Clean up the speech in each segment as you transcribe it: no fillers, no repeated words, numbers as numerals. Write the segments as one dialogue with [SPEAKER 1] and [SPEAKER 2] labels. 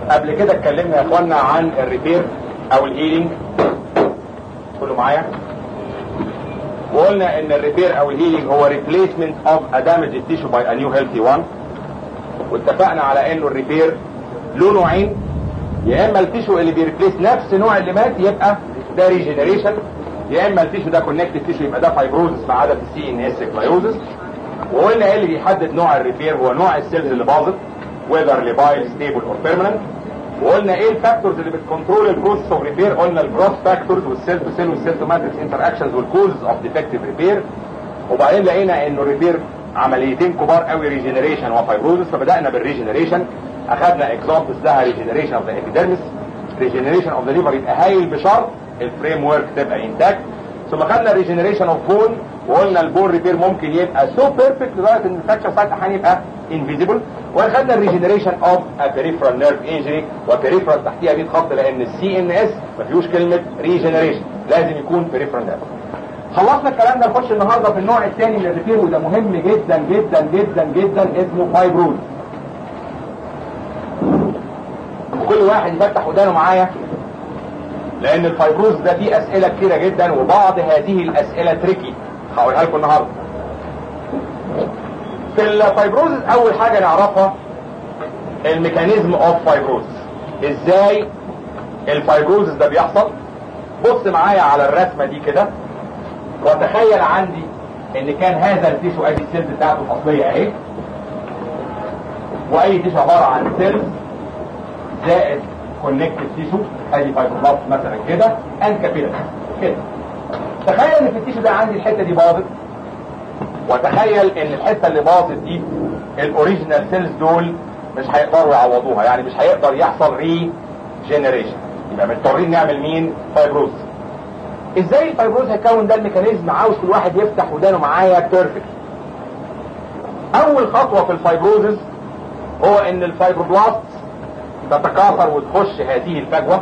[SPEAKER 1] قبل كده اتكلمنا يا اخوانا عن الريبير او الهيلينج، كله معايا؟ وقلنا ان الريبير او الهيلينج هو replacement of a damaged tissue by a new healthy one. واتفقنا على انه الريبير له نوعين، يا اما التيشو اللي بيريبليس نفس نوع اللي مات يبقى ده ريجنريشن، يا اما التيشو ده كونكتيف تيشو يبقى ده فايبروزس مع عدد السي ان اس كلايوزس. وقلنا ايه اللي بيحدد نوع الريبير؟ هو نوع السيلز اللي باظت whether لبايل ستيبل اور بيرمننت. وقلنا ايه الفاكتورز اللي بتكنترول البروسيس اوف ريبير؟ قلنا الجروث فاكتورز والسيل تو سيل والسيل تو ماتريكس انتر اكشنز والكوزز اوف ديفكتيف ريبير. وبعدين لقينا انه الريبير عمليتين كبار قوي، ريجنريشن وفايبروزس. فبدانا بالريجنريشن، اخذنا اكزامبلز لها ريجنريشن اوف ذا ابيديرمس، ريجنريشن اوف ذا ليفر يبقى هايل بشرط الفريم ورك تبقى انتاكت. ثم خدنا ريجنريشن اوف بون، وقلنا البون ريبير ممكن يبقى سو بيرفكت لدرجه ان الفراكشر سايت احيانا يبقى انفيزيبل. وخدنا الريجنريشن اوف بيريفرال نيرف انجري، وبيريفرال تحتيها 100 خط لان السي ان اس ما فيهوش كلمه ريجنريشن، لازم يكون بيريفرال نيرف. خلصنا الكلام ده، نخش النهارده في النوع الثاني من الريبير، وده مهم جدا جدا جدا جدا، اسمه فايبروز. وكل واحد يفتح ودانه معايا لان الفايبروز ده فيه اسئله كتيره جدا، وبعض هذه الاسئله تريكي هقولها لكم النهارده. في الفايبروز اول حاجه نعرفها الميكانيزم اوف فايبروز، ازاي الفايبروز ده بيحصل. بص معايا على الرسمه دي كده، وتخيل عندي ان كان هذا التيشو ادي السيلز بتاعته الاصليه اهي، واي تيشو عباره عن سيلز زائد كونكتيف تيشو، ادي فايبروبلاست مثلا كده، اند كابيلاري كده. تخيل ان في التيشو ده عندي الحته دي باظت، وتخيل ان الحته اللي باظت دي الاوريجينال سيلز دول مش هيقدروا يعوضوها، يعني مش هيقدر يحصل ريجنريشن، يبقى مضطرين نعمل مين؟ فايبروز. ازاي الفايبروز هيكون؟ ده الميكانيزم عاوز كل واحد يفتح ودانه معايا بيرفكت. اول خطوه في الفايبروزز هو ان الفايبروبلاست تتكاثر وتخش هذه الفجوه،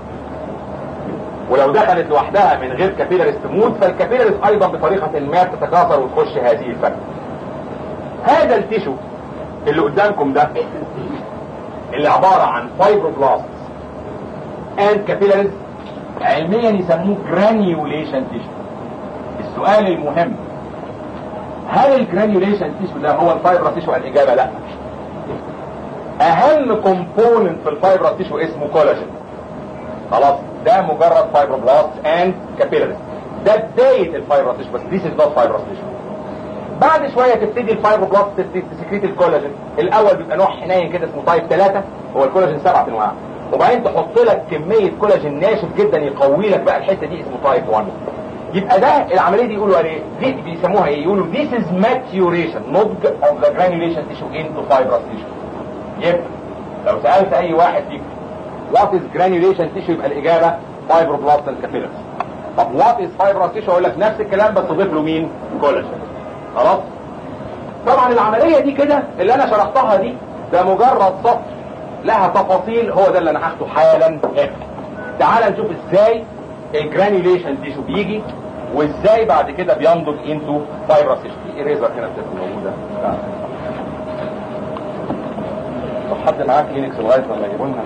[SPEAKER 1] ولو دخلت لوحدها من غير كابيلاريز تموت، فالكابيلاريز ايضا بطريقه ما تتكاثر وتخش هذه الفجوه. هذا التيشو اللي قدامكم ده اللي عباره عن فايبروبلاست اند كابيلاريز علميا يسموه جرانيوليشن تيشو. السؤال المهم، هل الجرانيوليشن تيشو ده هو الفايبرا تيشو؟ الاجابه لا. اهم كومبوننت في الفايبرا تيشو اسمه كولاجين. خلاص، ده مجرد فايبروبلاست اند كابيلاريز، ده بدايه الفايبرا تيشو، بس ديس از نوت فايبرا تيشو. بعد شويه تبتدي الفايبروبلاست تسكريت الكولاجين. الاول بيبقى نوع حنين كده اسمه تايب 3، هو الكولاجين 7 انواع، وبعدين تحط لك كميه كولاجين ناشف جدا يقوي لك بقى الحته دي، اسمه تايب 1. يبقى ده العمليه دي يقولوا عليه دي بيسموها ايه؟ يقولوا this is maturation نضج of the granulation tissue into fibrous tissue. يبقى لو سالت اي واحد فيكم what is granulation tissue يبقى الاجابه fibroblast and capillaries. طب what is fibrous tissue؟ اقول لك نفس الكلام بس تضيف له مين؟ كولاجين. خلاص. طبعا العمليه دي كده اللي انا شرحتها دي ده مجرد سطر لها تفاصيل، هو ده اللي انا هاخده حالا. تعال نشوف ازاي الجرانيوليشن تيشو بيجي، وازاي بعد كده بينضج انتو فايبرس تيشو. في اريزر هنا بتبقى موجوده. طب حد معاه كلينكس لغايه لما يجيبوا لنا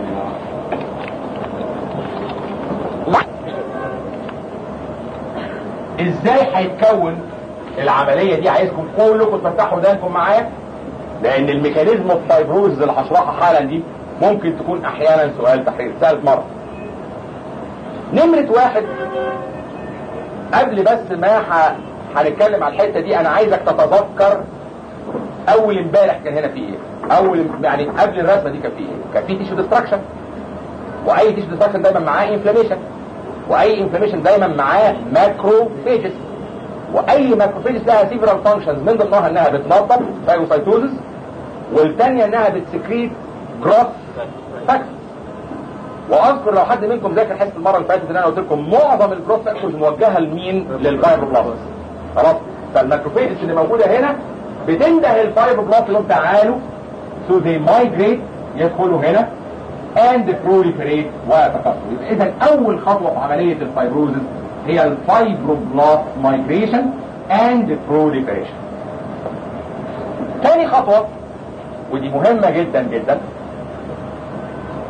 [SPEAKER 1] ازاي هيتكون العمليه دي؟ عايزكم كلكم تفتحوا ودانكم معايا، لان الميكانيزم اوف فايبروز اللي هشرحها حالا دي ممكن تكون احيانا سؤال تحرير ثالث مره. نمرة واحد، قبل بس ما هنتكلم على الحته دي، انا عايزك تتذكر اول امبارح كان هنا في ايه؟ يعني قبل الرسمه دي كان في ايه؟ كان في تيشو ديستراكشن، واي تيشو ديستراكشن دايما معاه انفلاميشن، واي انفلاميشن دايما معاه ماكروفيجز، واي ماكروفيجز لها سيفرال فانكشنز، من ضمنها انها بتنظم فايجوسايتوزس، والثانيه انها بتسكريت جروث فاكتورز. واذكر لو حد منكم ذاكر حصه المره اللي فاتت ان انا قلت لكم معظم الجروث فاكتورز موجهه لمين؟ للفايبروبلاست. خلاص، فالماكروفيجز اللي موجوده هنا بتنده الفايبروبلاست اللي تعالوا so they migrate، يدخلوا هنا and proliferate ويتكاثروا. اذا اول خطوه في عمليه الفايبروزس هي الفايبروبلاست مايجريشن and proliferation. ثاني خطوه ودي مهمه جدا جدا،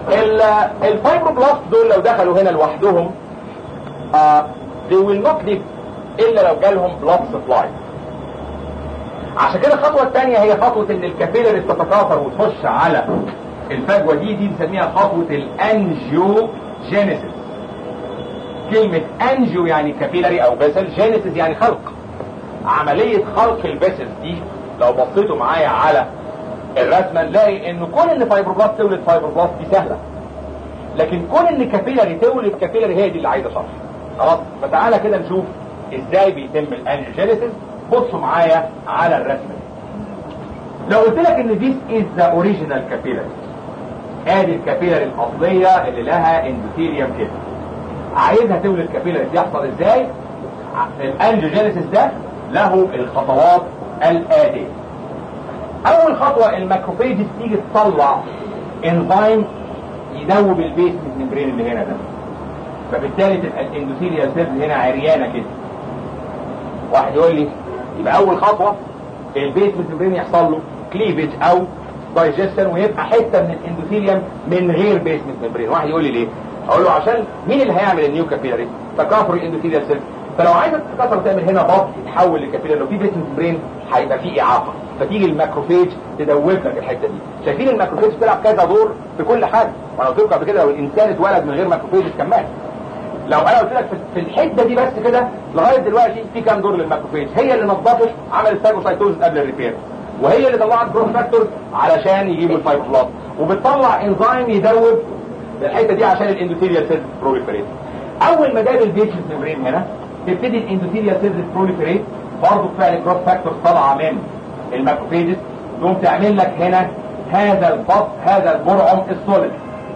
[SPEAKER 1] الفايبروبلاست دول لو دخلوا هنا لوحدهم they will not live الا لو جالهم blood supply. عشان كده الخطوه الثانيه هي خطوه ان الكابيلاري تتكاثر وتخش على الفجوه دي بنسميها خطوه الانجيوجينيسيس. كلمه انجيو يعني كابيلاري او فيسل، جينيسيس يعني خلق. عمليه خلق الفيسل دي لو بصيتوا معايا على الرسمه نلاقي ان كون ان فايبروبلاست تولد فايبروبلاست دي سهله، لكن كون ان كابيلاري تولد كابيلاري هي دي اللي عايزه شرح. خلاص، فتعالى كده نشوف ازاي بيتم الانجيوجينيسيس. بصوا معايا على الرسمه دي. لو قلت لك ان this is the original capillary، ادي الكابيلاري الاصليه اللي لها اندوثيليوم كده، عايزها تولد كابيلاري يحصل ازاي؟ الانجيوجينيسيس ده له الخطوات الاتيه. اول خطوه الماكروفيجز تيجي تطلع انزيم يدوب البيس ممبرين اللي هنا ده، فبالتالي تبقى الاندوثيليال سيلز هنا عريانه كده. واحد يقول لي يبقى اول خطوه البيس ممبرين يحصل له كليفج او دايجيشن ويبقى حته من الاندوثيليوم من غير بيس ممبرين. واحد يقول لي ليه؟ اقول له عشان مين اللي هيعمل النيو كابيلاري؟ تكاثر الاندوثيليال سيلز. فلو عايزه تتكاثر وتعمل هنا بط يتحول لكابيلاري، لو في بيس ممبرين هيبقى في اعاقه، فتيجي الماكروفيج تدوب لك الحته دي. شايفين الماكروفيج بتلعب كذا دور في كل حاجه، وانا قلت لكم قبل كده لو الانسان اتولد من غير ماكروفيج كان مات. لو انا قلت لك في الحته دي بس كده لغايه دلوقتي في كام دور للماكروفيج؟ هي اللي نظفت عملت فاجوسايتوز قبل الريبير، وهي اللي طلعت جروث فاكتورز علشان يجيبوا الفايبروبلاست، وبتطلع انزيم يدوب الحته دي عشان الاندوثيليال سيلز بروليفريت. اول ما جاب البيتش ممبرين هنا تبتدي الاندوثيليال سيلز بروليفريت، برضه بفعل جروث فاكتورز طالعه من الماكروفيجز تقوم تعمل لك هنا هذا البط، هذا البرعم السوليد.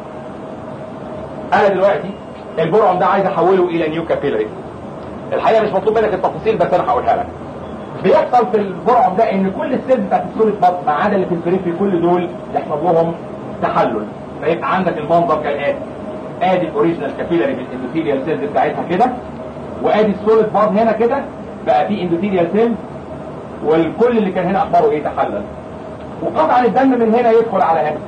[SPEAKER 1] انا دلوقتي البرعم ده عايز احوله الى نيو كابيلاري. الحقيقه مش مطلوب منك التفاصيل بس انا هقولها لك. بيحصل في البرعم ده ان كل السيلز بتاعت السوليد بط ما عدا اللي في البريفري كل دول يحصل لهم تحلل، فيبقى عندك المنظر كالاتي. ادي الاوريجينال كابيلاري بالاندوثيليال سيلز بتاعتها كده، وادي السوليد بط هنا كده بقى فيه اندوثيليال سيلز، والكل اللي كان هنا اخباره ايه؟ تحلل. وقطعا الدم من هنا يدخل على هنا،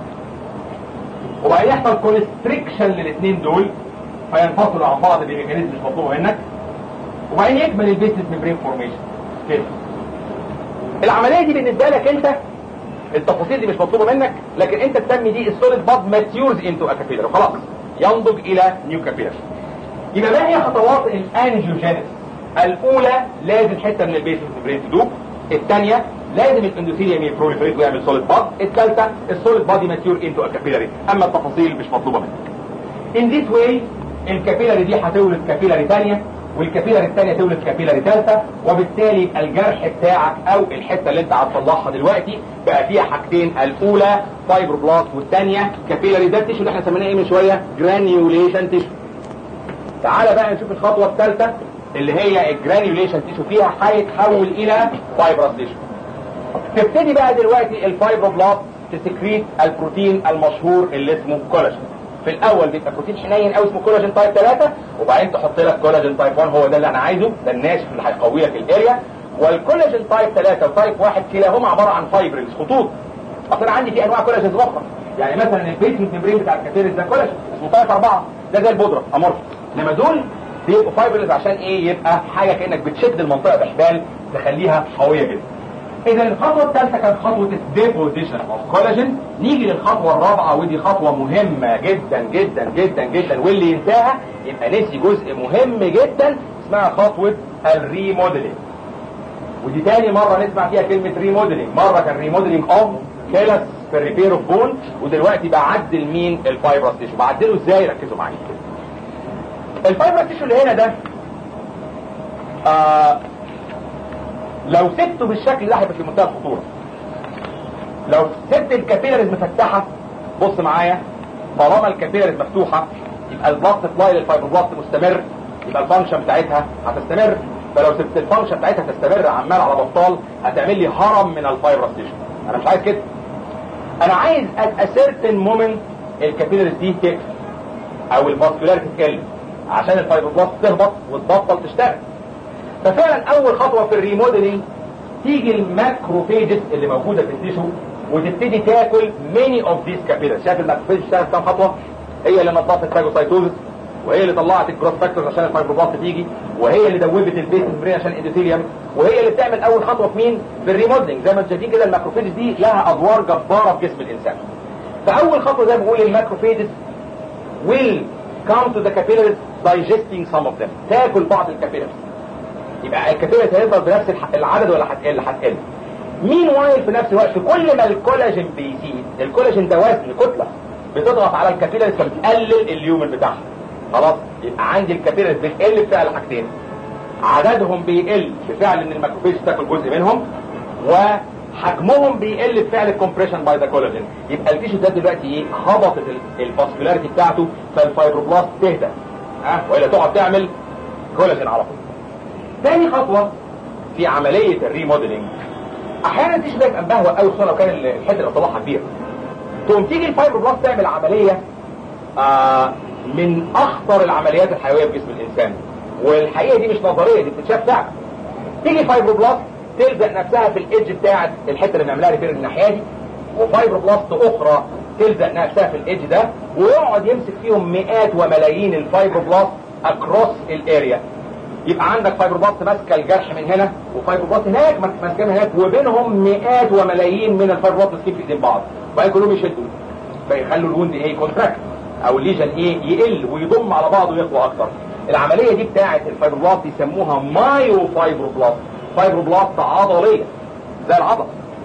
[SPEAKER 1] وبقى يحصل كونستريكشن للاثنين دول فينفصلوا عن بعض بميكانيزم مش مطلوب منك، وبعدين يكمل البيسس ميمبرين فورميشن كده. العمليه دي بالنسبه لك انت التفاصيل دي مش مطلوبه منك، لكن انت تسمي دي السوليد باد ماتيورز انتو كابيلر وخلاص، ينضج الى نيو كابيلر. يبقى ما هي خطوات الانجيوجينيس؟ الاولى لازم حته من البيسس ميمبرين تدوب، الثانيه لازم الاندوثيليوم يبروليفريت ويعمل سوليد باد، الثالثه السوليد بادي ماتيور انتو كابيلاري. اما التفاصيل مش مطلوبه منك. In this way الكابيلاري دي هتولد كابيلاري ثانيه، والكابيلاري الثانيه تولد كابيلاري ثالثه، وبالتالي يبقى الجرح بتاعك او الحته اللي انت هتطلعها دلوقتي بقى فيها حاجتين، الاولى فايبروبلاست والثانيه كابيلاري. ده التيشو اللي احنا سميناه ايه من شويه؟ جرانيوليشن تيشو. تعالى بقى نشوف الخطوه الثالثه اللي هي الجرانيوليشن تيشو، فيها هيتحول الى فايبرس تيشو. تبتدي بقى دلوقتي الفايبروبلاست تسكريت البروتين المشهور اللي اسمه كولاجين. في الاول بيبقى بروتين حنين قوي اسمه كولاجين تايب 3، وبعدين تحط لك كولاجين تايب 1، هو ده اللي انا عايزه، ده الناشف اللي هيقوي لك الاريا. والكولاجين تايب 3 وتايب 1 كلاهما عباره عن فايبرز خطوط. اصلا عندي في انواع كولاجين اخرى، يعني مثلا البيسمنت ميمبرين بتاع الكاتيريز ده كولاجين اسمه تايب 4، ده زي البودره امورف، انما دول بيبقوا فايبرز عشان ايه؟ يبقى حاجه كانك بتشد المنطقه بحبال تخليها قويه جدا. اذا الخطوه الثالثه كانت خطوه الديبوزيشن اوف كولاجين. نيجي للخطوه الرابعه ودي خطوه مهمه جدا جدا جدا جدا، واللي ينساها يبقى نسي جزء مهم جدا، اسمها خطوه الريموديلينج. ودي تاني مره نسمع فيها كلمه ريموديلينج. مره كان ريموديلينج اوف كيلس في الريبير اوف بون، ودلوقتي بعدل مين؟ الفايبرس تيشو. بعدله ازاي؟ ركزوا معايا. الفايبرس تيشو اللي هنا ده لو سبته بالشكل ده هيبقى في منتهى الخطوره. لو سبت الكابيلاريز مفتحه، بص معايا، طالما الكابيلاريز مفتوحه يبقى البلاست سبلاي للفايبروبلاست مستمر، يبقى الفانكشن بتاعتها هتستمر. فلو سبت الفانكشن بتاعتها تستمر عمال على بطال هتعمل لي هرم من الفايبرس تيشو. انا مش عايز كده، انا عايز at a certain moment الكابيلاريز دي تقفل او الفاسكولاريتي تقل عشان الفايبروبلاست تهبط وتبطل تشتغل. ففعلا اول خطوه في الريموديلينج تيجي الماكروفيجز اللي موجوده في التيشو وتبتدي تاكل many of these capillaries. شايف الماكروفيج اشتغل كام خطوه؟ هي اللي نظفت الفاجوسايتوزس، وهي اللي طلعت الجروث فاكتورز عشان الفايبروبلاست تيجي، وهي اللي دوبت البيت ممبرين عشان الاندوثيليوم، وهي اللي بتعمل اول خطوه في مين؟ في الريموديلنج. زي ما انتم شايفين كده الماكروفيجز دي لها ادوار جباره في جسم الانسان. فاول خطوه زي ما بقول الماكروفيجز will come to the capillaries digesting some of them، تاكل بعض الكابيلاريز. يبقى الكابيلاريز هيفضل بنفس العدد ولا هتقل؟ هتقل. مين وايل في نفس الوقت كل ما الكولاجين بيزيد، الكولاجين ده وزن كتله بتضغط على الكابيلاريز فبتقلل اليومن بتاعها. خلاص يبقى عندي الكابيلاريز بتقل بفعل حاجتين، عددهم بيقل بفعل ان الماكروفيج تاكل جزء منهم، وحجمهم بيقل بفعل الكومبريشن باي ذا كولاجين. يبقى التيشو ده دلوقتي ايه؟ هبطت الفاسكولاريتي بتاعته فالفايبروبلاست تهدى والا تقعد تعمل كولاجين على طول. تاني خطوه في عمليه الريموديلنج، احيانا التيشو ده يبقى مبهوأ قوي خصوصا لو كان الحته اللي طلعها كبيره، تقوم تيجي الفايبروبلاست تعمل عمليه من اخطر العمليات الحيويه في جسم الانسان، والحقيقه دي مش نظريه، دي بتتشاف فعلا. تيجي فايبروبلاست تلزق نفسها في الايدج بتاعت الحته اللي بنعملها ريبير الناحيه دي، وفايبروبلاست اخرى تلزق نفسها في الايدج ده، ويقعد يمسك فيهم مئات وملايين الفايبروبلاست اكروس الاريا. يبقى عندك فايبروبلاست ماسكه الجرح من هنا، وفايبروبلاست هناك ماسكه من هناك، وبينهم مئات وملايين من الفايبروبلاست ماسكين في ايدين بعض، وبعدين كلهم يشدوا فيخلوا الوند ايه؟ كونتراكت، او الليجن ايه؟ يقل ويضم على بعضه ويقوى اكتر. العمليه دي بتاعه الفايبروبلاست يسموها مايو فايبروبلاست، فايبروبلاست عضليه زي العضله،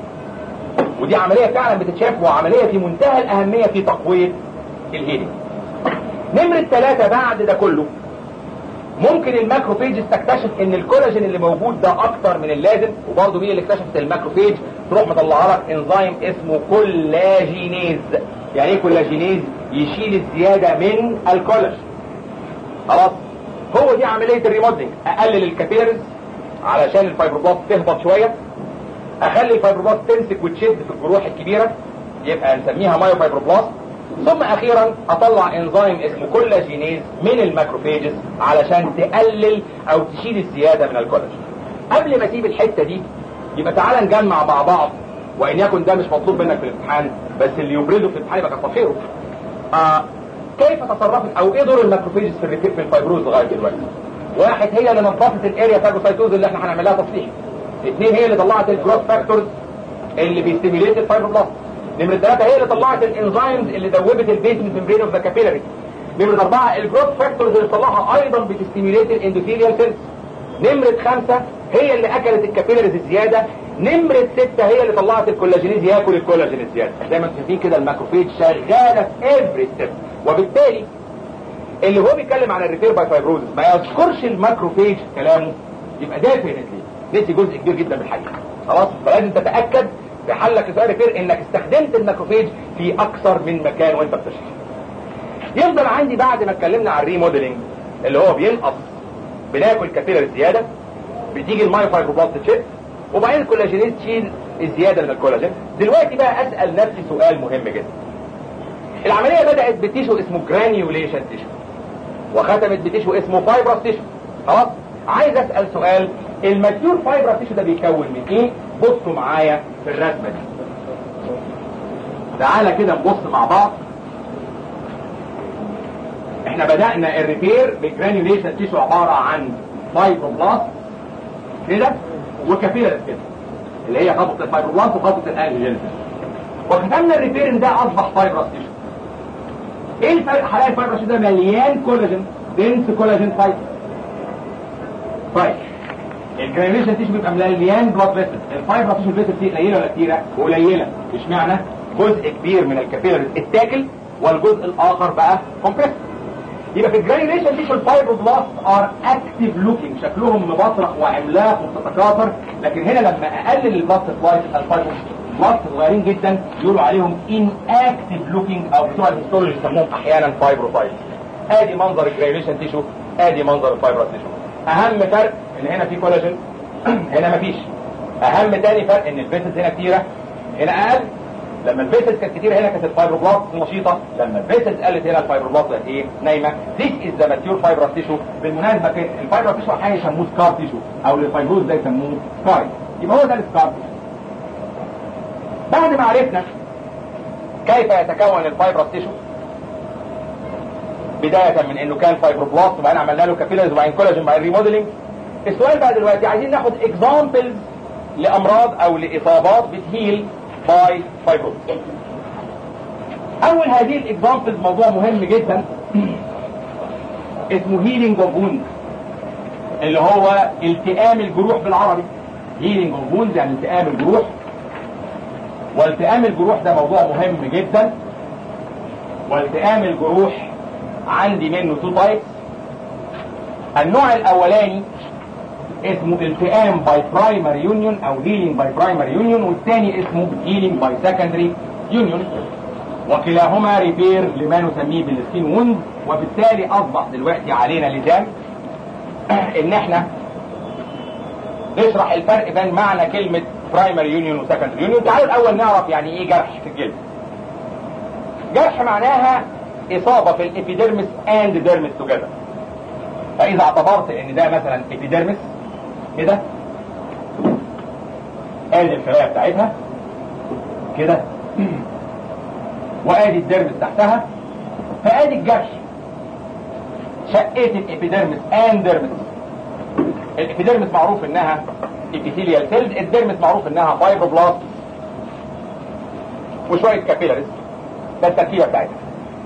[SPEAKER 1] ودي عمليه فعلا بتتشاف وعمليه في منتهى الاهميه في تقويه الهيلينج. نمرة 3 بعد ده كله ممكن الماكروفيج تكتشف ان الكولاجين اللي موجود ده اكتر من اللازم، وبرضه مين اللي اكتشفت الماكروفيج؟ تروح مطلعها لك انزيم اسمه كولاجينيز. يعني ايه كولاجينيز؟ يشيل الزياده من الكولاجين. خلاص هو دي عمليه الريموديلنج، اقلل الكابيلاريز علشان الفايبروبلاست تهبط شويه، اخلي الفايبروبلاست تمسك وتشد في الجروح الكبيره يبقى نسميها مايو فايبروبلاست، ثم اخيرا اطلع انزيم اسمه كولاجينيز من الماكروفيجز علشان تقلل او تشيل الزياده من الكولاجين. قبل ما اسيب الحته دي يبقى تعالى نجمع مع بعض، وان يكن ده مش مطلوب منك في الامتحان بس اللي يبرزه في الامتحان يبقى كتر خيره. كيف تصرفت او ايه دور الماكروفيجز في الفايبروز لغايه دلوقتي؟ واحد، هي اللي نظفت الاريا فاجوسايتوز اللي احنا هنعمل لها تصحيح. اثنين، هي اللي طلعت الجروث فاكتورز اللي بيستيميليت الفايبروبلاست. نمرة 3، هي اللي طلعت الانزيمز اللي دوبت البيزمنت ممبرين اوف ذا كابيلاري. نمرة 4، الجروث فاكتورز اللي طلعها ايضا بتستيميليت الاندوثيليال سيلز. نمرة 5، هي اللي اكلت الكابيلاريز الزياده. نمرة 6، هي اللي طلعت الكولاجينيز ياكل الكولاجين الزياده. زي ما انتم شايفين كده الماكروفيج شغاله في افري ستيب، وبالتالي اللي هو بيتكلم عن الريبير باي فايبروزس ما يذكرش الماكروفيج كلامه، يبقى ديفينتلي نسي جزء كبير جدا من الحقيقه. خلاص، فلازم تتاكد في حلك لسؤال ريبير انك استخدمت الماكروفيج في اكثر من مكان وانت بتشرح. يفضل عندي بعد ما اتكلمنا عن الريموديلنج اللي هو بينقص، بناكل كابيلاري زياده، بتيجي المايو فايبروبلاست تشد، وبعدين الكولاجينيز تشيل الزياده من الكولاجين. دلوقتي بقى اسال نفسي سؤال مهم جدا. العمليه بدات بتيشو اسمه جرانيوليشن تيشو، وختمت بتيشو اسمه فايبرس تيشو. خلاص، عايز اسال سؤال، الماتيور فايبرس تيشو ده بيتكون من ايه؟ بصوا معايا في الرسمه دي. تعالى كده نبص مع بعض. احنا بدأنا الريبير بالجرانيوليشن تيشو عبارة عن فايبروبلاست كده وكابيلاريز كده اللي هي خطوة الفايبروبلاست وخطوة الانجينيز، وختمنا الريبير ان ده اصبح فايبرس تيشو. ايه الفرق؟ هلاقي الفايبرس ده مليان كولاجين، دنس كولاجين فايبر. طيب الجرانيوليشن تيشو بيبقى مليان بلاد فيسل، الفايبرس تيشو الفيسل فيه قليله ولا كتيره؟ قليله. اشمعنى؟ جزء كبير من الكابيلاريز اتاكل والجزء الاخر بقى كومبريس. يبقى في الجرانيوليشن تيشو الفايبروبلاست ار اكتيف لوكينج، شكلهم مبطرق وعملاق وبتتكاثر، لكن هنا لما اقلل البلاست سلايس الفايبروبلاست صغيرين جدا يقولوا عليهم ان اكتيف لوكينج، او بتوع الهيستولوجي يسموهم احيانا فايبروسايتس. ادي منظر الجرانيوليشن تيشو، ادي منظر الفايبروس تيشو. اهم فرق ان هنا في كولاجين هنا مفيش. اهم تاني فرق ان الفيسز هنا كتيره هنا اقل. لما الفيسز كانت كتير هنا كانت الفايبروبلاست نشيطه، لما الفيسز قلت هنا الفايبروبلاست بقت ايه؟ نايمه. This is the mature fibrous tissue. بالمناسبه كده الفايبروس تيشو احيانا يسموه سكار تيشو، او للفايبروز ده يسموه سكار. يبقى هو ده السكار تيشو. بعد ما عرفنا كيف يتكون الفايبروس تيشو، بدايه من انه كان فايبروبلاست وبعدين عملنا له كابيلاريز وبعدين كولاجين وبعدين ريموديلنج. السؤال بقى دلوقتي عايزين ناخد اكزامبلز لامراض او لاصابات بتهيل باي فايبروز. اول هذه الاكزامبلز موضوع مهم جدا اسمه هيلينج اوف ووند، اللي هو التئام الجروح بالعربي. هيلينج اوف ووند يعني التئام الجروح، والتئام الجروح ده موضوع مهم جدا. والتئام الجروح عندي منه تو تايبس. النوع الاولاني اسمه التئام باي برايمري يونيون او هيلينج باي برايمري يونيون، والثاني اسمه هيلينج باي سكندري يونيون، وكلاهما ريبير لما نسميه بالسكين ووند. وبالتالي اصبح دلوقتي علينا لزام ان احنا نشرح الفرق بين معنى كلمة برايمري يونيون وسكندري يونيون. تعالوا الاول نعرف يعني ايه جرح في الجلد. جرح معناها اصابة في الابيديرمس اند ديرمس توجذر. فاذا اعتبرت ان ده مثلا ابيديرمس كده، ادي الخلايا بتاعتها كده، وادي الديرمس تحتها، فادي الجرح. شقيت الابيديرمس اند ديرمس. الابيديرمس معروف انها ابيثيليال سيلز، الديرمس معروف انها فايبروبلاست وشويه كابيلاريز. ده التركيبه بتاعتها.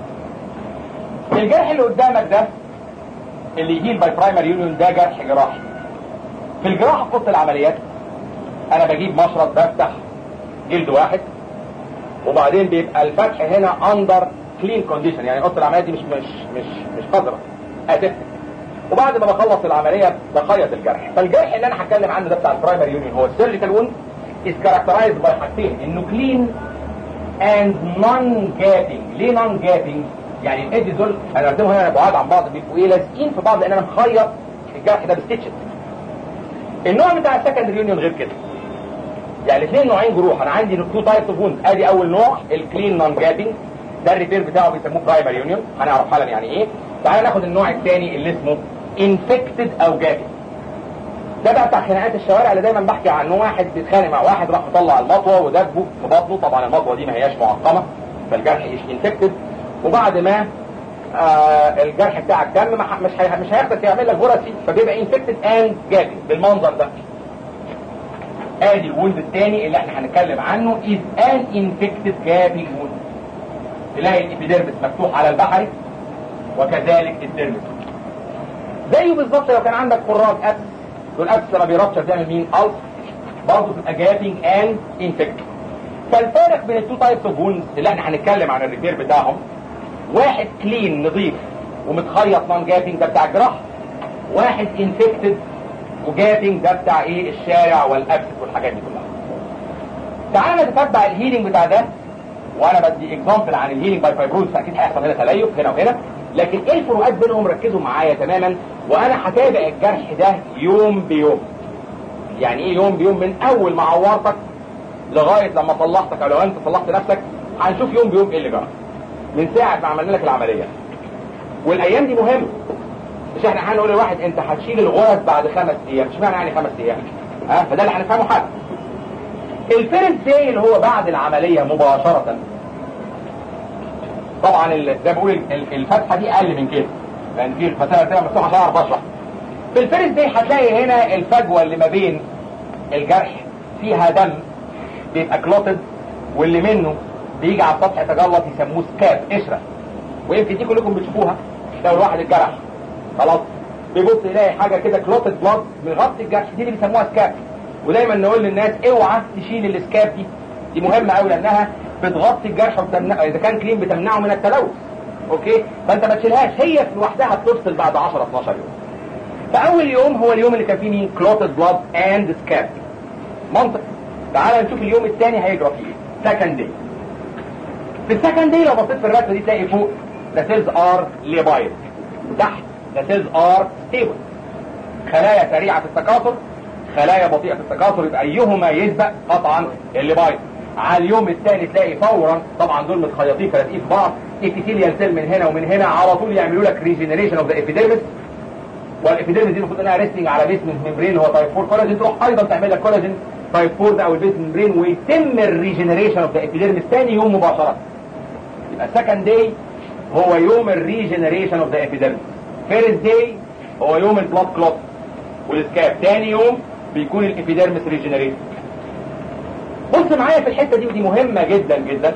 [SPEAKER 1] الجرح اللي قدامك ده اللي يجيل باي برايمري يونيون ده جرح جراحي. في الجراحه في قصه العمليات انا بجيب مشرط بفتح جلد واحد، وبعدين بيبقى الفتح هنا اندر كلين كونديشن، يعني قصه العمليات دي مش قذره اسف. وبعد ما بخلص العمليه بخيط الجرح. فالجرح اللي انا هتكلم عنه ده بتاع البرايمري يونيون هو السيرجيكال ووند از كاركترايزد باي حاجتين، انه كلين اند نون جابينج. ليه نون جابينج؟ يعني الايدز دول انا قدامهم هنا بعاد عن بعض، بيبقوا ايه لازقين في بعض لان انا مخيط الجرح ده بستيتشز. النوع بتاع السكندري يونيون غير كده. يعني الاثنين نوعين جروح. انا عندي تو تايبس اوف ووند. ادي اول نوع الكلين نون جابينج، ده الريبير بتاعه بيسموه برايمري يونيون، هنعرف حالا يعني ايه. تعالى ناخد النوع الثاني اللي اسمه انفكتد او جابينج. ده بقى بتاع خناقات الشوارع اللي دايما بحكي عنه. واحد بيتخانق مع واحد راح مطلع المطوه ودبه في بطنه. طبعا المطوه دي ما هياش معقمه فالجرح انفكتد. وبعد ما الجرح بتاعك دم مش هياخدك يعمل لك فوراسي، فبيبقى انفكتد اند جابينج بالمنظر ده. ادي الوند الثاني اللي احنا هنتكلم عنه is an infected gaping wound. تلاقي الابيديرمس مفتوح على البحري وكذلك الديرمس. زيه بالظبط لو كان عندك خراج ابس، والابس لما بيرابشر تعمل مين؟ ألف، برضه تبقى جابينج اند انفكتد. فالفارق بين التو تايبس اوف ووندز اللي احنا هنتكلم عن الريبير بتاعهم، واحد كلين نظيف ومتخيط نون جابينج ده بتاع الجراحه، واحد انفكتد وجابينج ده بتاع ايه؟ الشارع والابس والحاجات دي كلها. تعالى نتتبع الهيلينج بتاع ده، وانا بدي اكزامبل عن الهيلينج باي فايبروز، فاكيد هيحصل هنا تليف هنا وهنا، لكن ايه الفروقات بينهم ركزوا معايا تماما. وانا هتابع الجرح ده يوم بيوم. يعني ايه يوم بيوم؟ من اول ما عورتك لغايه لما طلعتك، او لو انت طلعت نفسك هنشوف يوم بيوم ايه اللي جرى من ساعه ما عملنا لك العمليه. والايام دي مهمه، مش احنا هنقول لواحد انت هتشيل الغرز بعد 5 ايام، اشمعنى يعني 5 ايام؟ فده اللي هنفهمه حاجه. الفيرست داي اللي هو بعد العمليه مباشره، طبعا زي ما بقول الفتحه دي اقل من كده لان في الفتحه بتبقى مفتوحه عشان اعرف اشرح. في الفيرست داي هتلاقي هنا الفجوه اللي ما بين الجرح فيها دم بيبقى كلوتد، واللي منه بيجي على السطح يتجلط يسموه سكاب، قشره. ويمكن دي كلكم بتشوفوها. لو الواحد الجرح خلاص بيبص يلاقي حاجه كده كلوتد بلاد بيغطي الجرح، دي اللي بيسموها سكاب. ودايما نقول للناس اوعى تشيل السكاب دي مهمه قوي لانها بتغطي الجرح وبتمنع، اذا كان كلين بتمنعه من التلوث. اوكي، فانت ما تشيلهاش، هي في لوحدها بتفصل بعد 10 12 يوم. فاول يوم هو اليوم اللي كان فيه مين؟ كلوتد بلاد اند سكاب. منطق. تعال نشوف اليوم الثاني هيجرى فيه ايه. سكند داي. في السكند داي لو بصيت في الرسمه دي تلاقي فوق the cells are labile، وتحت the cells are stable. خلايا سريعه في التكاثر، خلايا بطيئه في التكاثر، يبقى ايهما يسبق؟ قطعا الليبايل. على اليوم الثاني تلاقي فورا، طبعا دول متخيطين فلازقين في بعض، ابيثيليال سيل من هنا ومن هنا على طول يعملوا لك ريجنريشن اوف ذا ابيديرمس. والابيديرمس دي المفروض انها ريستنج على بيسمنت ممبرين هو تايب 4 كولاجين، تروح ايضا تعمل لك كولاجين تايب 4 ده او البيسمنت ممبرين، ويتم الريجنريشن اوف ذا ابيديرمس ثاني يوم مباشره. يبقى سكند داي هو يوم الريجنريشن اوف ذا ابيديرمس. فيرست داي هو يوم البلاد كلوت والسكاب. تاني يوم بيكون الابيديرمس ريجنريت. بص معايا في الحته دي ودي مهمه جدا جدا.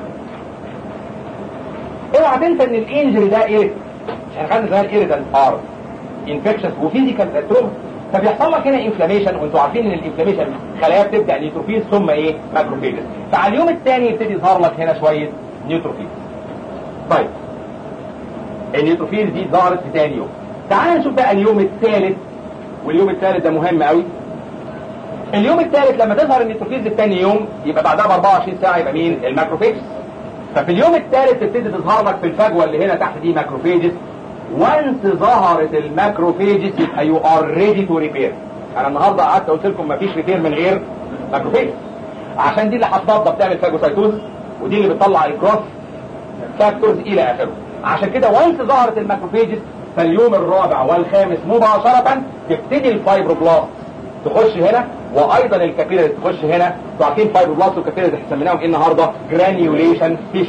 [SPEAKER 1] اوعى تنسى ان الانجري ده ايه؟ احنا خدنا زمان ايريتال ار انفكشن وفيزيكال تروما. فبيحصل لك هنا انفلاميشن، وانتوا عارفين ان الانفلاميشن خلايا بتبدا نيوتروفيلز ثم ايه؟ ماكروفيجز. فعلى اليوم الثاني يبتدي يظهر لك هنا شويه نيوتروفيلز. طيب النيوتروفيلز دي ظهرت في ثاني يوم. تعال نشوف بقى اليوم الثالث، واليوم الثالث ده مهم قوي. اليوم الثالث لما تظهر النيوتروفيلز الثاني يوم يبقى بعدها ب 24 ساعه يبقى مين؟ الماكروفيجز. ففي اليوم الثالث تبتدي تظهر لك في الفجوه اللي هنا تحت دي ماكروفيجز. وانس ظهرت الماكروفيجز يبقى يو ار ريدي تو ريبير. انا النهارده قعدت قلت لكم مفيش ريبير من غير ماكروفيجز، عشان دي اللي هتنضف تعمل فاجوسايتوز، ودي اللي بتطلع الجروث فاكتورز الى اخره. عشان كده وانس ظهرت الماكروفيجز فاليوم الرابع والخامس مباشره تبتدي الفايبروبلاست تخش هنا، وايضا الكابيلاريز تخش هنا. انتوا عارفين فايبروبلاست والكابيلاريز احنا سميناهم ايه النهارده؟ جرانيوليشن تيشو.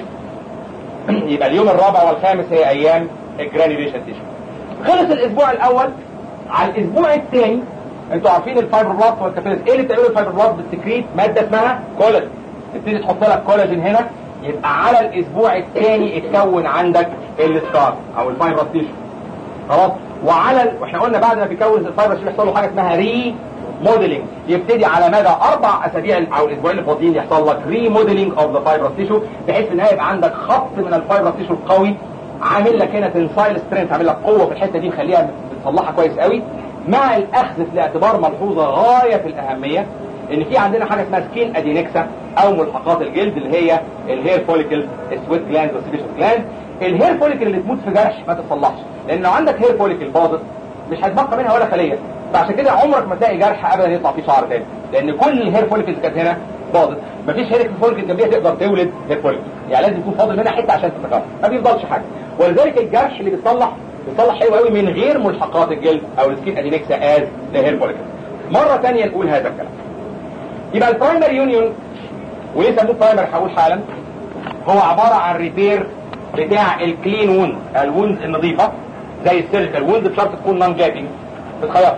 [SPEAKER 1] يبقى اليوم الرابع والخامس هي ايام الجرانيوليشن تيشو. خلص الاسبوع الاول. على الاسبوع الثاني انتوا عارفين الفايبروبلاست والكابيلاريز ايه اللي بتعمله الفايبروبلاست؟ بتسكريت ماده اسمها كولاجين. تبتدي تحط لك كولاجين هنا. يبقى على الاسبوع الثاني اتكون عندك السكار او الفايبروس تيشو. خلاص. واحنا قلنا بعد ما بيكون الفايبروس يحصل له حاجه اسمها ري موديلنج. يبتدي على مدى 4 اسابيع او الاسبوعين اللي فاضيين يحصل لك ري موديلنج اوف ذا فايبروس تيشو، بحيث ان يبقى عندك خط من الفايبروس تيشو القوي عامل لك هنا تنسايل سترينث، عامل لك قوه في الحته دي مخليها بتصلحها كويس قوي. مع الاخذ في الاعتبار ملحوظه غايه في الاهميه ان في عندنا حاجه اسمها سكين ادينكسا او ملحقات الجلد اللي هي الهير فوليكل، السويت جلاند والسيبيشن جلاند. الهير فوليكل اللي تموت في جرح ما تتصلحش، لان لو عندك هير فوليكل باظت مش هتبقى منها ولا خليه. فعشان كده عمرك ما تلاقي جرح ابدا يطلع فيه شعر تاني، لان كل الهير فوليكلز كانت هنا باظت. مفيش هير فوليكل جنبيها تقدر تولد هير فوليكل، يعني لازم يكون فاضل منها حته عشان تتكرر، ما بيفضلش حاجه. ولذلك الجرح اللي بيتصلح حلو قوي من غير ملحقات الجلد او السكين ادينكسا از هير فوليكل. مره ثانيه نقول هذا الكلام. يبقى البرايمري يونيون وليه سموه برايمري هقول حالا، هو عباره عن ريبير بتاع الكلين ووند، الوند النظيفه زي السيرجيكال ووند بشرط تكون نون جابينج تتخيط.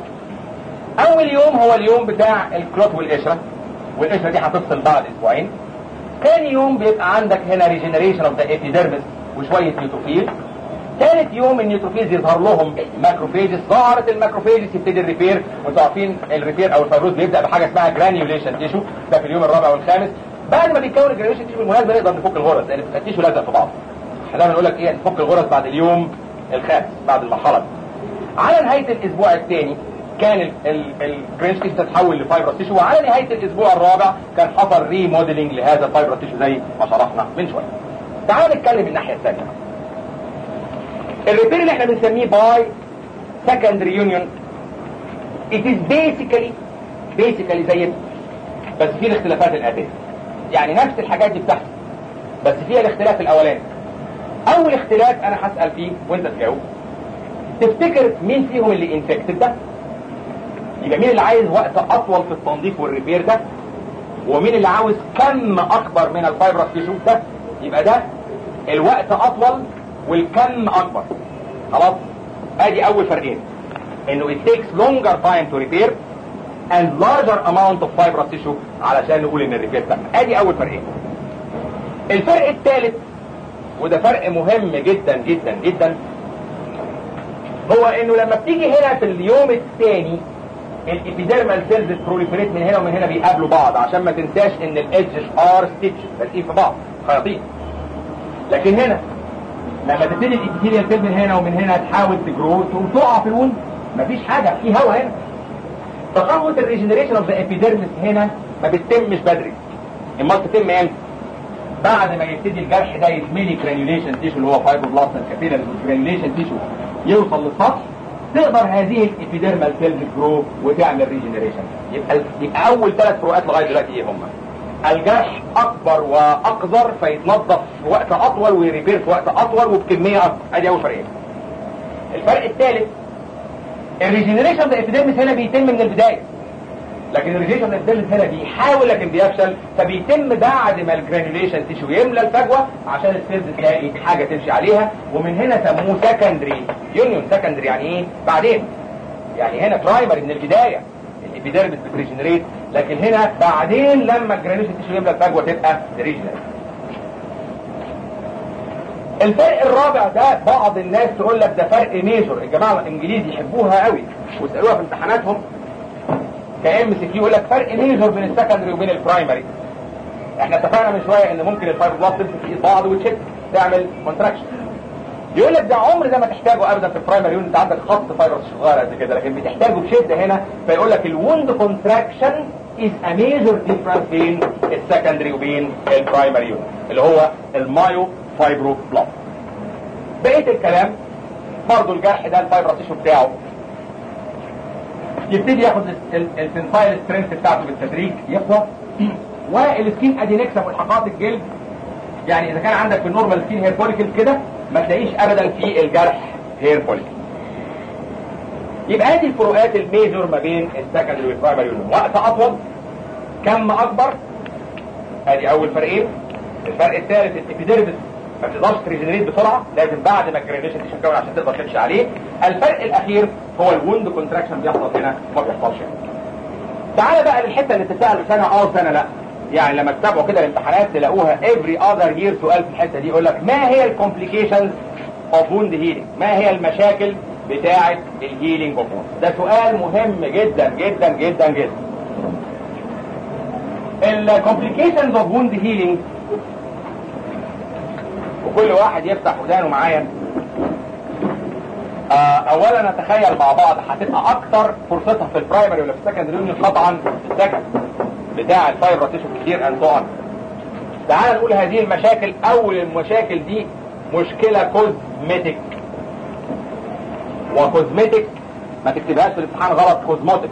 [SPEAKER 1] اول يوم هو اليوم بتاع الكلوت والقشره، والقشره دي هتفصل بعد اسبوعين. ثاني يوم بيبقى عندك هنا ريجنريشن اوف ذا ابيديرمس وشويه نيوتروفيل. ثالث يوم النيوتروفيلز يظهر لهم ماكروفيجز. ظهرت الماكروفيجز يبتدي الريبير، وانتوا عارفين الريبير او الفيبروز بيبدا بحاجه اسمها جرانيوليشن تيشو، ده في اليوم الرابع والخامس. بعد ما بيتكون الجرانيوليشن تيشو بالمناسبه نقدر نفك الغرز لان التيشو لازق في بعض. احنا دايما نقول لك ايه، نفك الغرز بعد اليوم الخامس بعد المرحله دي. على نهايه الاسبوع الثاني كان الجرانيوليشن تيشو تتحول لفايبروس تيشو، وعلى نهايه الاسبوع الرابع كان حصل ري موديلنج لهذا الفايبروس تيشو زي ما شرحنا من شويه. تعالوا نتكلم الناحيه الثانيه. الريبير اللي احنا بنسميه باي سكندري يونيون it is basically زي بس فيه الاختلافات الآتية. يعني نفس الحاجات دي بتحصل بس فيها الاختلاف الاولاني. اول اختلاف انا هسأل فيه وانت تجاوب. تفتكر مين فيهم اللي انفكتد ده؟ يبقى مين اللي عايز وقت اطول في التنظيف والريبير ده؟ ومين اللي عاوز كم اكبر من الفايبروس تيشو ده؟ يبقى ده الوقت اطول والكم اكبر. خلاص؟ ادي اول فرقين، انه it takes longer time to repair and larger amount of fibrous tissue علشان نقول ان الريبير تم. ادي اول فرقين. الفرق الثالث وده فرق مهم جدا جدا جدا، هو انه لما بتيجي هنا في اليوم الثاني الابيديرمال سيلز بروليفريت من هنا ومن هنا بيقابلوا بعض، عشان ما تنساش ان الايدجز ار ستيتش لازقين في بعض خياطين. لكن هنا لما تبتدي الابيثيليال سيل من هنا ومن هنا تحاول تجرو وتقع في الوند، مفيش حاجه، في هواء هنا. تقوة الريجنريشن اوف ذا ابيديرمس هنا ما بتتمش بدري، امال تتم امتى؟ بعد ما يبتدي الجرح ده يتملي جرانيوليشن تيشو اللي هو فايبروبلاست كابيلاريز والجرانيوليشن تيشو يوصل للسطح، تقدر هذه الابيديرمال سيلز تجرو وتعمل ريجنريشن. يبقى اول 3 فروقات لغايه دلوقتي ايه هم؟ الجرح اكبر واقذر فيتنظف في وقت اطول ويريبير في وقت اطول وبكميه اكبر. ادي اول فرقين. الفرق الثالث الريجنريشن ده الابيديرمس هنا بيتم من البدايه. لكن الريجيشن الديرمس هنا بيحاول لكن بيفشل، فبيتم بعد ما الجرانيوليشن تيشو يملى الفجوه عشان السيلز تلاقي حاجه تمشي عليها، ومن هنا سموه سكندري يونيون. سكندري يعني ايه؟ بعدين. يعني هنا برايمري من البدايه الابيديرمس بتريجنريت، لكن هنا بعدين لما الجرانيوليشن تيشو يملى الفجوه تبقى ريجنريت. الفرق الرابع ده بعض الناس تقول لك ده فرق ميجور، الجماعه الانجليزي يحبوها قوي ويسالوها في امتحاناتهم كام سي كيو، يقول لك فرق ميجور بين السكندري وبين البرايمري. احنا اتفقنا من شويه ان ممكن الفايبروبلاست تمسك في ايد بعض وتشد تعمل كونتراكشن. يقول لك ده عمر ده ما تحتاجه ابدا في البرايمري يونت، انت عندك خط فايبرس صغير قد كده، لكن بتحتاجه بشده هنا. فيقول لك الوند كونتراكشن از ا ميجور ديفرنس بين السكندري وبين البرايمري يونت اللي هو المايو فايبروبلاست. بقيه الكلام برضه الجرح ده الفايبرس تيشو بتاعه يبتدي ياخد التنسايل سترينث بتاعته بالتدريج يقوى، والسكين ادينكس ملحقات الجلد. يعني اذا كان عندك في النورمال سكين هير فوليكل كده ما تلاقيش ابدا في الجرح هير فوليكل. يبقى هذه الفروقات الميجور ما بين السكندري والبرايمري يونت. وقت اطول، كم اكبر، ادي اول فرقين. الفرق الثالث الابيديرمس ما بتقدرش تريجنريت بسرعه، لازم بعد ما الجرانيوليشن تيشو تكون عشان تقدر تمشي عليه. الفرق الاخير هو الوند كونتراكشن بيحصل هنا ما بيحصلش هنا. تعال بقى للحته اللي تسال سنه سنه لا، يعني لما تتابعوا كده الامتحانات تلاقوها every other year سؤال في الحته دي يقول لك ما هي الكومبليكيشنز اوف ووند هيلينج، ما هي المشاكل بتاعه الهيلينج اوف ووند. ده سؤال مهم جدا جدا جدا جدا. الكومبليكيشنز اوف ووند هيلينج، وكل واحد يفتح ودانه معايا. اولا نتخيل مع بعض هتبقى اكتر فرصتها في البرايمري ولا في السكندري يونت؟ طبعا في السكند بتاع الفايبر تيشو كتير اند سو. تعال نقول هذه المشاكل. اول المشاكل دي مشكله كوزمتيك، وكوزمتيك ما تكتبهاش في الامتحان غلط، كوزموتيك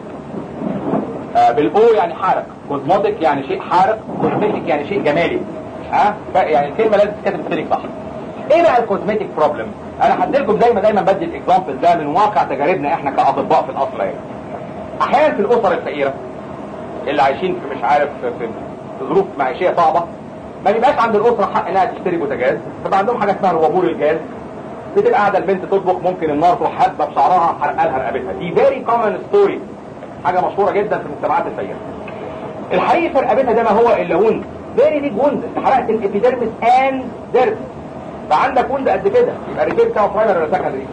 [SPEAKER 1] بالاو يعني حارق، كوزموتيك يعني شيء حارق، كوزمتيك يعني شيء جمالي. يعني الكلمه لازم تتكتب بالسلك صح. ايه بقى الكوزمتيك بروبلم؟ انا هديلكم دايما بدي الاكزامبل ده من واقع تجاربنا احنا كاطباء في الاصل. يعني احيانا في الاسر الفقيره اللي عايشين في مش عارف في ظروف معيشيه صعبه، ما بيبقاش عند الاسره حق انها تشتري بوتاجاز، فبقى عندهم حاجه اسمها الوابور الجاز. بتبقى قاعده البنت تطبخ، ممكن النار تروح حاسبه بشعرها حرقه لها رقبتها. دي فيري كومن ستوري، حاجه مشهوره جدا في المجتمعات الفقيره. الحقيقه في رقبتها ده ما هو الا وند، فيري بيج وند، انت حرقت الابيديرمس اند ديرمس، فعندك وند قد كده. يبقى الريبير بتاعه برايمري ولا سكندري؟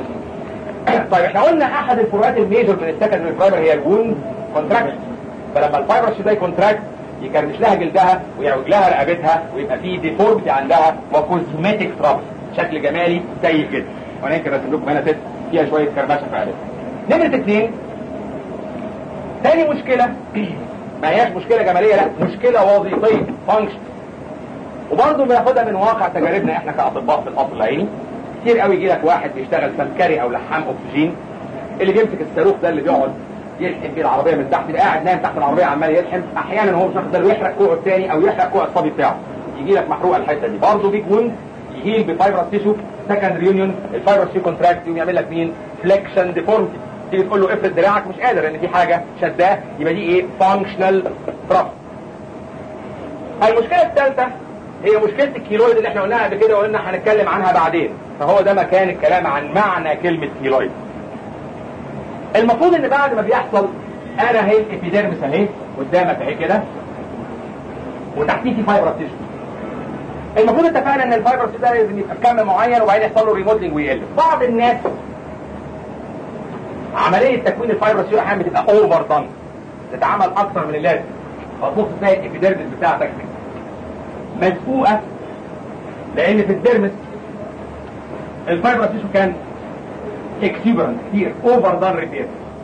[SPEAKER 1] طيب احنا قلنا احد الفروقات الميجور بين السكندري والبرايمري هي الوند كونتراكشن. فلما الفايبر ده يكونتراكت يكرمش لها جلدها ويعوج لها رقبتها ويبقى فيه ديفورمتي عندها وكوزمتيك ترابل، شكل جمالي سيء جدا. وانا يمكن راسم لكم هنا ست فيها شويه كرمشه في رقبتها. نمره 2، ثاني مشكله ما هياش مشكله جماليه، لا مشكله وظيفيه فانكشن، وبرضه بناخدها من واقع تجاربنا احنا كاطباء في القصر العيني. كتير قوي يجي لك واحد بيشتغل سمكري او لحام اكسجين، اللي بيمسك الصاروخ ده اللي بيقعد يلحم بيه العربيه من تحت، يبقى قاعد نايم تحت العربيه عمال يلحم، احيانا هو مش واخد باله يحرق كوعه الثاني او يحرق كوع الصبي بتاعه، يجي لك محروقه الحته دي. برضه بيج وند يهيل بفايبرس تيشو سكندري يونيون، الفايبرس تيشو كونتراكت يقوم يعمل لك مين؟ فليكشن ديفورمتي. تيجي تقول له افرد دراعك مش قادر ان في حاجه شداه، يبقى دي ايه؟ فانكشنال تراب. المشكله الثالثه هي مشكله الكيلويد اللي احنا قلناها قبل كده وقلنا هنتكلم عنها بعدين، فهو ده مكان الكلام عن معنى كلمه كيلويد. المفروض ان بعد ما بيحصل انا اهي الابيديرمس اهي قدامك اهي كده، وتحتيه في فايبرس تيشو. المفروض اتفقنا ان الفايبرس ده لازم يبقى بكم معين وبعدين يحصل له ريموديلنج ويقل. بعض الناس عمليه تكوين الفايبرس دي احيانا بتبقى اوفر دان، تتعمل اكثر من اللازم، فتبص تلاقي الابيديرمس بتاعتك مزقوقه، لان في الديرمس الفايبرس تيشو كان اكسيبرنت كتير، اوفر دان ريبير.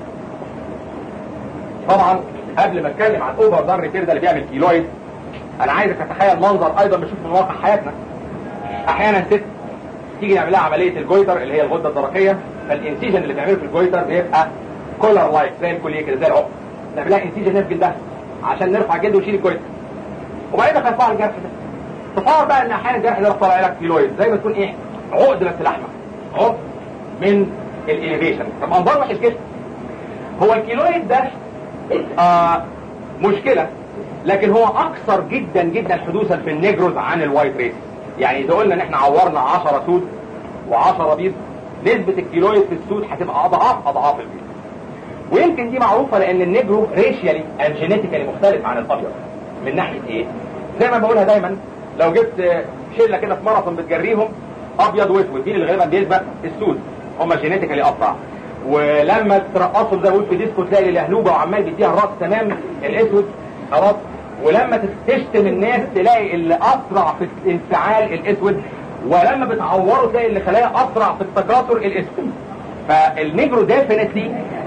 [SPEAKER 1] طبعا قبل ما اتكلم عن اوفر دان ريبير ده اللي بيعمل كيلويد، انا عايزك تتخيل منظر ايضا بنشوف من واقع حياتنا. احيانا ست تيجي نعمل لها عمليه الجويتر اللي هي الغده الدرقيه، فالانسيجن اللي بنعمله في الجويتر بيبقى كولر لايك زي الكوليه كده زي العقد، نعمل لها انسيجن في جلدها عشان نرفع الجلد ونشيل الجويتر، وبعدين نرفع الجرح ده. تصور بقى ان احيانا الجرح ده طالع لك كيلويد زي ما تكون ايه؟ عقد بس لحمه من الاليفيشن، فمنظر وحش جدا. هو الكيلويد ده مشكلة، لكن هو اكثر جدا جدا حدوثا في النيجروز عن الوايت ريس. يعني اذا قلنا ان احنا عورنا 10 سود و10 بيض، نسبة الكيلويد في السود هتبقى اضعاف البيض. ويمكن دي معروفة لان النيجرو ريشيالي اند جينيتيكالي مختلف عن الابيض. من ناحية ايه؟ زي ما بقولها دايما، لو جبت شلة كده في ماراثون بتجريهم ابيض واسود، مين اللي غالبا بيسبق؟ السود، هم جينيتيكالي اسرع. ولما ترقصهم زي ما بقول في ديسكو تلاقي الهلوبه وعمال بيديها الراس تمام الاسود خلاص. ولما تشتم الناس تلاقي اللي اسرع في الانفعال الاسود، ولما بتعوره تلاقي اللي خلايا اسرع في التكاثر الاسود. فالنيجرو ديفينتلي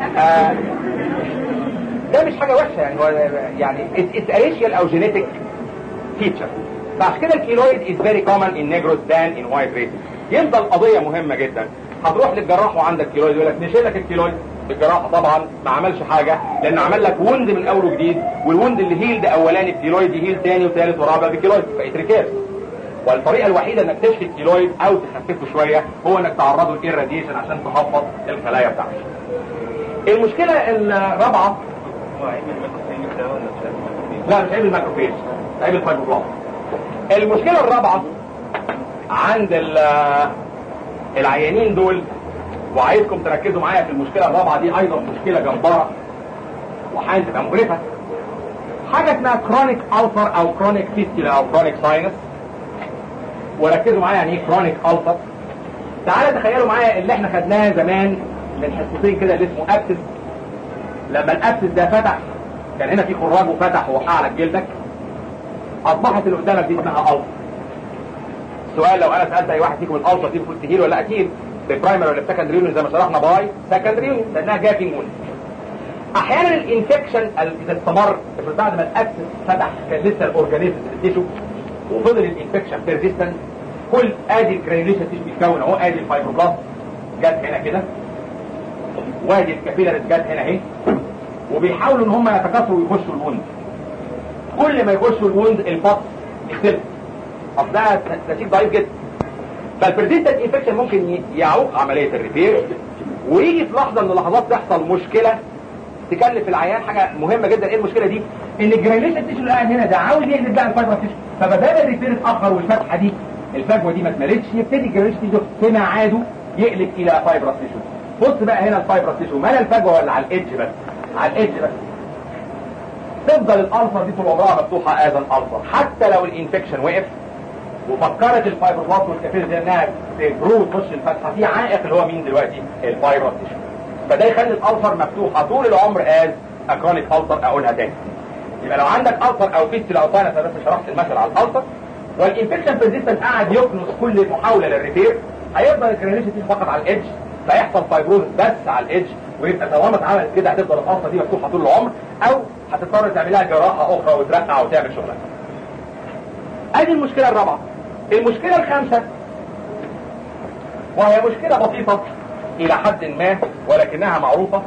[SPEAKER 1] ده مش حاجه وحشه، يعني هو يعني اتس ريشيال او جينيتيك فيتشر. فعشان كده الكيلويد از فيري كومن ان نيجروز ذان ان وايت ريس. يفضل قضيه مهمه جدا، هتروح للجراح وعندك كيلويد يقول لك نشيل لك الكيلويد. الجراح طبعا ما عملش حاجه، لان عمل لك وند من اول وجديد، والوند اللي هيلد اولاني الكيلويد يهيل ثاني وثالث ورابع بالكيلويد، بقت ريكيرس. والطريقه الوحيده انك تشفي الكيلويد او تخففه شويه هو انك تعرضه للإيراديشن عشان تخفض الخلايا بتاعته. المشكله الرابعه، لا مش عيب الماكروفيج، عيب الفايبروبلاست. المشكله الرابعه عند العيانين دول، وعايزكم تركزوا معايا في المشكله الرابعه دي، ايضا مشكله جباره وهتبقى مقرفه. حاجه اسمها كرونيك ألسر او كرونيك فيستيلا او كرونيك ساينس. وركزوا معايا يعني ايه كرونيك ألسر. تعالى تخيلوا معايا اللي احنا خدناه زمان من حصتين كده اللي اسمه ابسس. لما الابسس ده فتح، كان هنا في خراج وفتح ووقع على جلدك، اصبحت اللي قدامك دي اسمها ألسر. السؤال لو انا سالت اي واحد فيكم الألسر دي المفروض تهيل ولا اكيد بالبرايمري ولا بسكندري يونيون، زي ما شرحنا باي سكندري يونيون لانها جايه في مون. احيانا الانفكشن اذا استمر بعد ما الابسس فتح، كان لسه الاورجانيزم في التيشو وفضل الانفكشن بيرزيستنت، كل ادي الجرانيوليشن تيشو بيتكون اهو، ادي الفايبروبلاست جت هنا كده، وادي الكابيلاريز جت هنا اهي، وبيحاولوا ان هم يتكاثروا ويخشوا الوند. كل ما يخشوا الوند البطس يختلف، اصل ده نتيجه ضعيف جدا. فالبرزيستنت انفكشن ممكن يعوق عمليه الريبير، ويجي في لحظه من اللحظات تحصل مشكله تكلف العيان حاجه مهمه جدا. ايه المشكله دي؟ ان الجرانيوليشن تيشو اللي قاعد هنا ده عاوز يقلب بقى الفايبر تيشو، فبدل الريبير اتاخر والفتحه دي الفجوه دي ما اتملتش، يبتدي الجرانيوليشن تيشو في ميعاده يقلب الى فايبر تيشو. بص بقى هنا الفايبر تيشو مال الفجوه ولا على الادج بس؟ على الادج بس. تفضل الالفر دي طول عمرها مفتوحه اذا الالفر، حتى لو الانفكشن وقف وفكرت الفايبروبلاست والكابيلز انها تجرو وتخش الفتحه، في عائق اللي هو مين دلوقتي؟ الفايبر تيشو. فده يخلي الالفر مفتوحه طول العمر از اكرونيك الفر. اقولها تاني، يبقى لو عندك الفر او فيستيلا او ساينس، انا بس شرحت المثل على الالفر، والانفكشن بيرزيستنت قاعد يكنس كل محاوله للريبير، هيفضل الجرانيوليشن تيشو فقط على الادج، فيحصل فايبروز بس على الادج، ويبقى طالما اتعملت كده هتفضل الالفر دي مفتوحه طول العمر، او هتضطر تعمل لها جراحه اخرى وترقع وتعمل شغلها. ادي المشكله الرابعه. المشكله الخامسه، وهي مشكله بسيطه الى حد ما ولكنها معروفه،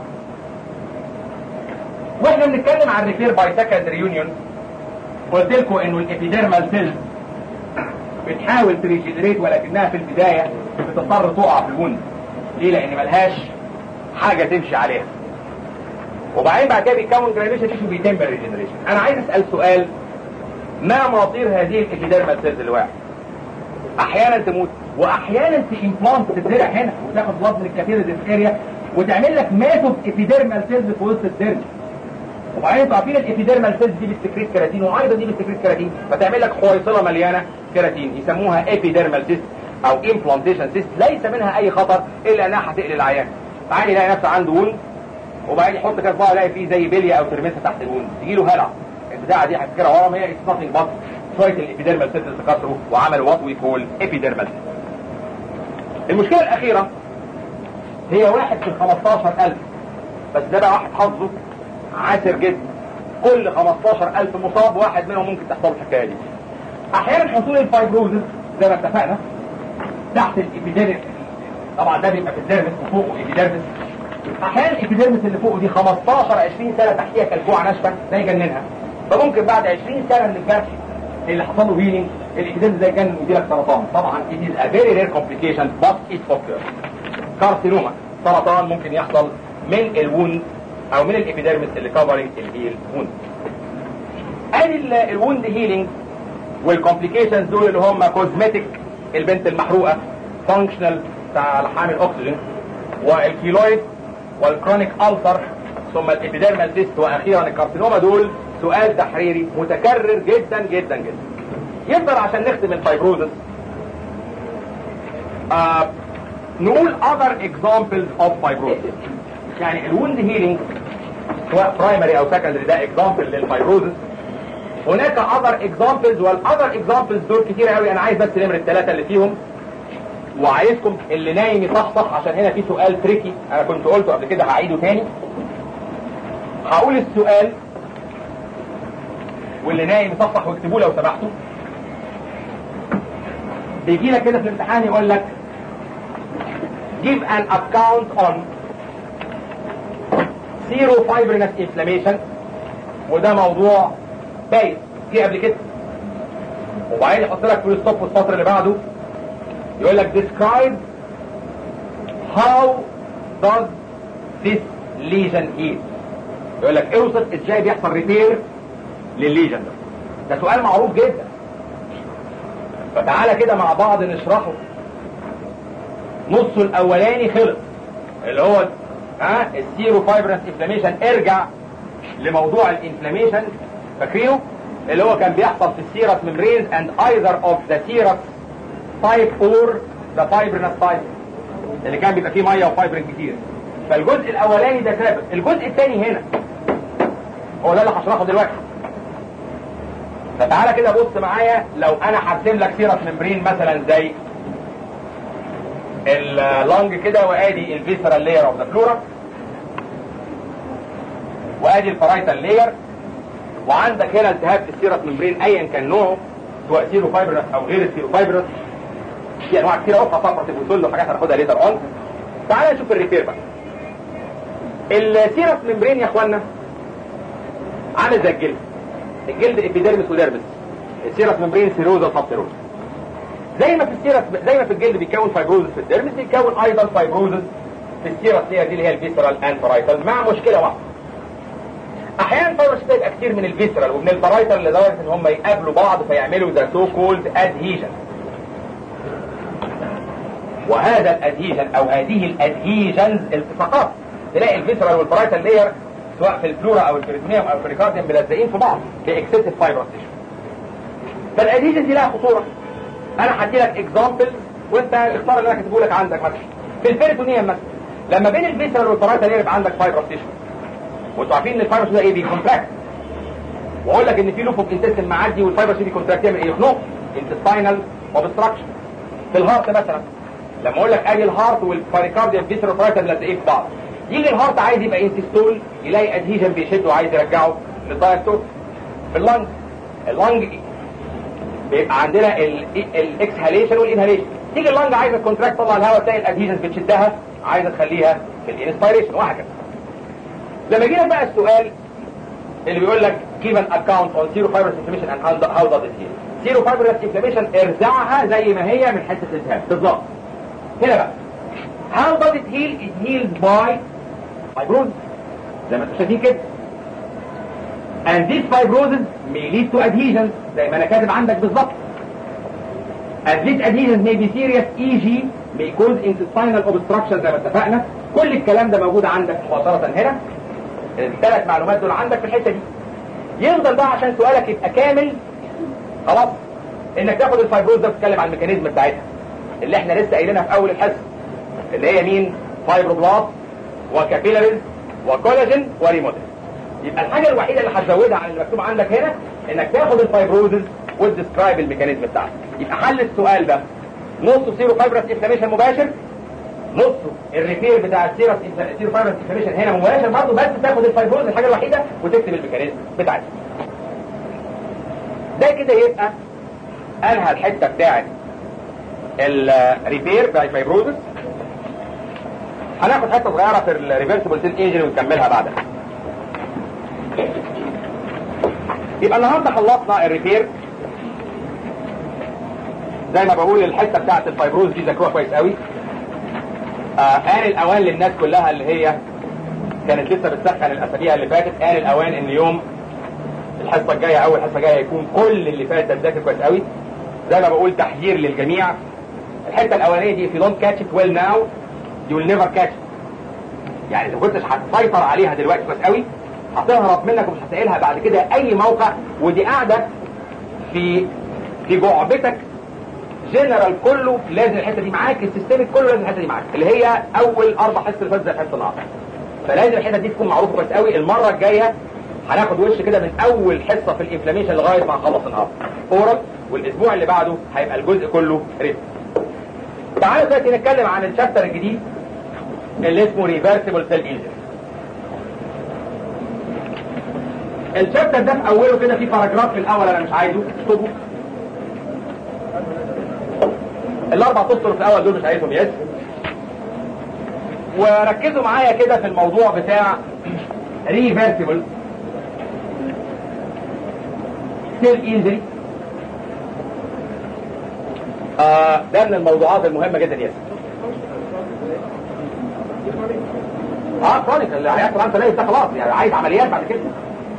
[SPEAKER 1] واحنا بنتكلم عن ريبير باي سكندري يونيون، قلت لكم انه الابيديرمال سيلز بتحاول تريجنريت، ولكنها في البدايه بتضطر تقع في الوند. ليه؟ لان ملهاش حاجه تمشي عليها، وبعدين بعد كده بيتكون جرانيوليشن تيشو بيتم الريجنريشن. انا عايز اسال سؤال، ما مصير هذه الابيديرمال سيلز الواحد؟ احيانا تموت، واحيانا تيمبلانت تتزرع هنا وتاخد بلاد من الكابيلاريز اريا وتعمل لك ماسوف ابيديرمال سيلز في وسط الدرج. وبعدين انتوا عارفين الابيديرمال سيلز دي بتسكريت كيراتين، وايضا دي بتسكريت كيراتين، فتعمل لك حويصله مليانه كيراتين، يسموها ابيديرمال سيست او امبلانتيشن سيست. ليس منها اي خطر الا انها هتقلل العيان. عادي يلاقي نفسه عنده وند، وبعدين يحط كده صباعه يلاقي فيه زي بليه او ترمسه تحت الوند، تجي له هلع. البتاعه دي هتفكرها ورا، ما هي اتس ناثينج بس شويه الابيديرمال سيلز تكسروا وعملوا وات وي كول ابيديرمال سيلز. المشكله الاخيره هي واحد في 15,000، بس ده بقى واحد حظه عاسر جدا. كل 15,000 مصاب واحد منهم ممكن تحصل الحكايه دي. احيانا حصول الفايبروزس زي ما اتفقنا تحت الابيديرمس، طبعا ده بيبقى في الديرمس وفوقه الابيديرمس. احيانا الابيديرمس اللي فوقه دي 15-20 سنه تحتيها كالكوع ناشفه ده يجننها، فممكن بعد 20 سنه من الجرح اللي حصل له هيلينج الابيديرمس ده يجنن ويجيلك سرطان. طبعا it is a very rare complication but it occurs. كارسينوما، سرطان ممكن يحصل من الوند او من الابيديرمس اللي كفرنج الهيل ووند. ادي الوند هيلينج والكومبليكيشنز دول اللي هم كوزمتيك، البنت المحروقه، فانكشنال بتاع لحام الاكسجين، والكيلويد، والكرونيك ألسر، ثم الابيديرمال سيست، واخيرا الكارسينوما. دول سؤال تحريري متكرر جدا جدا جدا. يفضل عشان نختم الفايبروزس نقول other examples of fibrosis. يعني الوند هيلينج سواء برايمري او سكندري ده اكزامبل للفايبروزس. هناك other examples، والاذر examples دول كتير قوي. انا عايز بس نمر الثلاثه اللي فيهم، وعايزكم اللي نايم يصحصح عشان هنا في سؤال تريكي انا كنت قلته قبل كده، هعيده تاني. هقول السؤال واللي نايم يصحصح واكتبوه لو سمحتوا. بيجي لك كده في الامتحان يقول لك give an account on serofibrinous inflammation، وده موضوع بايت جه قبل كده. وبعدين يحط لك فول ستوب والسطر اللي بعده يقول لك describe how does this lesion heal. يقول لك اوصف ازاي بيحصل ريبير للليجن ده. ده سؤال معروف جدا، فتعالى كده مع بعض نشرحه. نصه الاولاني خلص اللي هو السيرو فايبرنس انفلاميشن. ارجع لموضوع الانفلاميشن، فاكرينه اللي هو كان بيحصل في السيرس ميمبرينز and either of the serous type or the fibrinous type، اللي كان بيبقى فيه ميه وفايبرين كتير. فالجزء الاولاني ده ثابت. الجزء الثاني هنا هو ده اللي هشرحه دلوقتي. فتعالى كده بص معايا، لو انا هرسم لك سيرس ممبرين مثلا زي اللنج كده، وادي الفيسرال لاير اوف ذا فلورا، وادي الفرايتال لاير، وعندك هنا التهاب في السيرس ممبرين ايا كان نوعه، سواء سيرو فايبرس او غير السيرو فايبرس. في انواع كتير اخرى، فقره البوتول وحاجات هناخدها ليتر اون. تعالى نشوف الريبير بقى. السيرس ممبرين يا اخوانا عامل زي الجلد. الجلد ابيديرمس وديرمس، السيرس ممبرين سيروزا وسبسيروزا. زي ما في الجلد بيكون فايبروزس في الديرمس، بيكون ايضا فايبروزس في السيرس دي اللي هي الفيسرال اند فرايتال، مع مشكله واحده. احيانا الفايبروس ده يبقى كتير من الفيسرال ومن الفرايتال لدرجه ان هم يقابلوا بعض فيعملوا ذا سو كولد ادهيجن. وهذا الادهيجن او هذه الادهيجنز التصاقات، تلاقي الفيسرال والفرايتال لاير سواء في الفلورا او البريتونيوم او البريكارديوم ملزقين في بعض في اكسسيف فايبروس تيشو. فالادهيجن دي لها خطوره. انا هدي لك اكزامبل وانت اختار اللي انا كاتبه لك عندك. مثلا في البريتونيوم مثلا لما بين الفيسرال والفرايتال لاير يبقى عندك فايبروس تيشو، وانتوا عارفين ان الفايبروس ده ايه؟ بيكونتراكت. واقول لك ان في لوب اوف انتستين معدي والفايبروس دي بيكونتراكت يعمل ايه؟ يخنق انتستاينال اوبستراكشن. في الهارت مثلا لما اقول لك ادي الهارت والبريكارديوم فيسرال والفرايتال لازقين في بعض، يجي الهارت عايز يبقى انسيستول، يلاقي ادهيجن بيشده وعايز يرجعه للدايستول. في اللنج بيبقى عندنا الاكسهاليشن والانهاليشن. تيجي اللنج عايزه كونتراكت تطلع الهواء، تلاقي الادهيجن بتشدها عايزه تخليها في الانسبيريشن، وهكذا. لما يجي لك بقى السؤال اللي بيقول لك give an account on serofibrous inflammation and how does it heal. serofibrous inflammation ارزعها زي ما هي من حته الالتهاب بالظبط. هنا بقى how does it heal? It heals by fibrosis زي ما انتم شايفين كده. and this fibrosis may lead to adhesions زي ما انا كاتب عندك بالظبط. and this adhesions may be serious e.g. may cause intestinal obstruction زي ما اتفقنا. كل الكلام ده موجود عندك مباشرة هنا. الثلاث معلومات دول عندك في الحتة دي. يفضل بقى عشان سؤالك يبقى كامل خلاص انك تاخد الفايبروز ده وتتكلم عن الميكانيزم بتاعتها اللي احنا لسه قايلينها في اول الحصه، اللي هي مين؟ فايبروبلاست وكابيلاريز وكولاجين وريموديل. يبقى الحاجه الوحيده اللي هتزودها عن اللي مكتوب عندك هنا انك تاخد الفايبروزز وتديسكرايب الميكانيزم بتاعها. يبقى حل السؤال ده نصه سيرو فايبرس انفلاميشن مباشر، نصه الريبير بتاع السيرو فايبرس انفلاميشن هنا مباشر برضه، بس تاخد الفايبروز الحاجه الوحيده وتكتب الميكانيزم بتاعتها. ده كده يبقى انهى الحته بتاعت الريبير بتاع الفايبروزس. هناخد حته صغيره في الريفرسبل سيل انجري ونكملها بعدها. يبقى النهارده خلصنا الريبير. زي ما بقول الحته بتاعت الفايبروز دي ذاكروها كويس قوي. آن الاوان للناس كلها اللي هي كانت لسه بتسخن الاسابيع اللي فاتت، آن الاوان ان يوم الحصه الجايه اول حصه جايه يكون كل اللي فات ده تذاكر كويس قوي. زي ما بقول تحذير للجميع، الحته الاولانيه دي if you don't catch it well now you will never catch it. يعني اذا كنتش هتسيطر عليها دلوقتي كويس قوي هتهرب منك ومش هتلاقيها بعد كده اي موقع. ودي قاعده في جعبتك جنرال كله، لازم الحته دي معاك، السيستمك كله لازم الحته دي معاك، اللي هي اول 4 حصص اللي فاتت زي الحصه النهارده. فلازم الحته دي تكون معروفه كويس قوي. المره الجايه هناخد وش كده من اول حصه في الانفلاميشن لغايه ما نخلص النهارده اورال، والاسبوع اللي بعده هيبقى الجزء كله ريتم. تعالوا دلوقتي نتكلم عن الشابتر الجديد اللي اسمه ريفرسيبل سيل انجري. الشابتر ده في اوله كده في باراجراف في الاول انا مش عايزه اكتبه. الاربع اسطر في الاول دول مش عايزهم يس. وركزوا معايا كده في الموضوع بتاع ريفرسيبل سيل انجري. ده من الموضوعات المهمه جدا يس. كرونيك اللي هيحصل عنده تلاقي ده خلاص، يعني عايز عمليات بعد كده.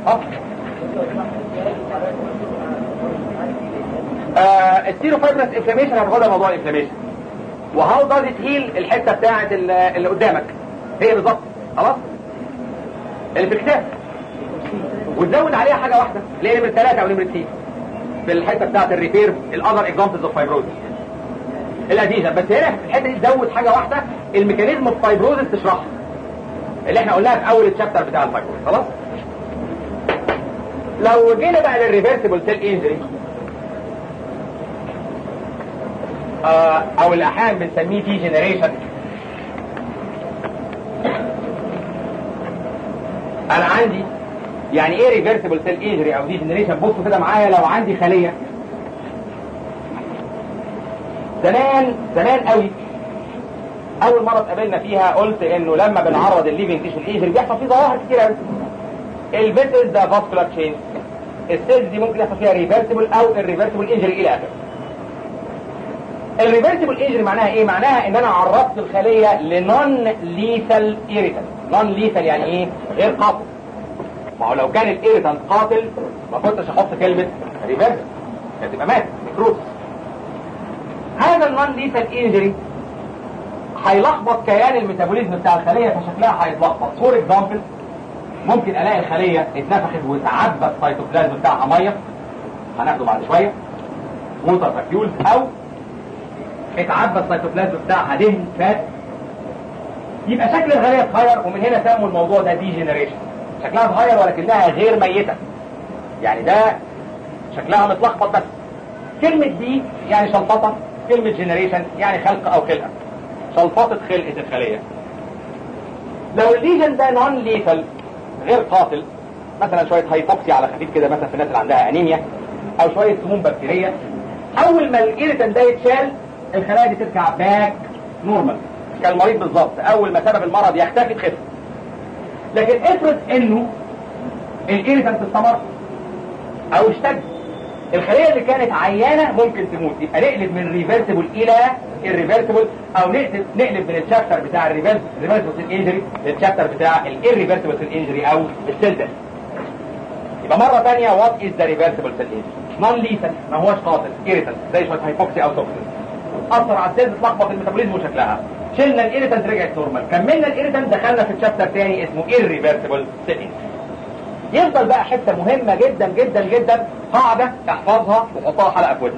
[SPEAKER 1] السيروفايبرس انفلاميشن هتاخدها موضوع الانفلاميشن، وهاو داز ات هيل الحته بتاعه اللي قدامك هي بالظبط خلاص اللي في الكتاب، وتزود عليها حاجه واحده اللي هي نمره 3 او نمره 6 في الحته بتاعه الريبير الاذر اكزامبلز اوف فايبروزس الاديشن. بس هنا في الحته دي تزود حاجه واحده، الميكانيزم اوف فايبروزس تشرحها اللي احنا قلناها في اول الشابتر بتاع الفايبروزس خلاص. لو جينا بقى للريفرسيبل سيل انجري او اللي احيانا بنسميه دي جنريشن، انا عندي يعني ايه ريفرسيبل سيل انجري او دي جنريشن؟ بصوا كده معايا، لو عندي خليه زمان قوي اول مره اتقابلنا فيها قلت انه لما بنعرض الليفنج تيشو انجري بيحصل فيه ظواهر كتير قوي. الفيتلز ده فاسكولار تشينج، السيلز دي ممكن يحصل فيها ريفرسيبل او الريفرسيبل انجري الى اخره. الريفرسيبل انجري معناها ايه؟ معناها ان انا عرضت الخليه لنون ليثال ايريتنت. نون ليثال يعني ايه؟ غير قاتل. ما هو لو كان الايريتنت قاتل ما كنتش احط كلمه ريفرسيبل، كانت تبقى مات نكروز. هذا النون ليثال انجري هيلخبط كيان الميتابوليزم بتاع الخليه، فشكلها هيتلخبط. فور اكزامبل ممكن الاقي الخليه اتنفخت وتعبى السيتوبلازم بتاعها ميه، هناخده بعد شويه ووتر فاكيولز، او اتعبى السيتوبلازم بتاعها دهن فات، يبقى شكل الخليه اتغير. ومن هنا سموا الموضوع ده دي جنريشن. شكلها اتغير ولكنها غير ميته، يعني ده شكلها متلخبط. بس كلمه دي يعني شلفطه، كلمه جنريشن يعني خلق او خلقه، شلفطه خلقه الخليه. لو الليجن ده نون ليثال غير قاتل، مثلا شويه هايبوكسيا على خفيف كده مثلا في الناس اللي عندها انيميا، او شويه سموم بكتيريه، اول ما الايريتان ده يتشال الخلايا دي ترجع باك نورمال كالمريض بالظبط. اول ما سبب المرض يختفي تخف. لكن افرض انه الايريتان استمر او اشتد، الخليه اللي كانت عيانه ممكن تموت. يبقى نقلب من ريفرسيبل الى الريفرسيبل، او نقلب من الشابتر بتاع الريفرسيبل سيل انجري للشابتر بتاع الريفرسيبل سيل انجري او السيل ديث. يبقى مره ثانيه وات از ذا ريفرسيبل سيل انجري؟ نون ليثال، ما هوش قاتل، ايريتان زي شويه هايبوكسيا او توكسين، اثر على السيلز تلخبط الميتابوليزم وشكلها. شلنا الايريتان رجعت نورمال، كملنا الايريتان دخلنا في الشابتر ثاني اسمه الريفرسيبل سيل انجري. يفضل بقى حته مهمه جدا جدا جدا، قاعده احفظها وحطها حلقه في ودنك.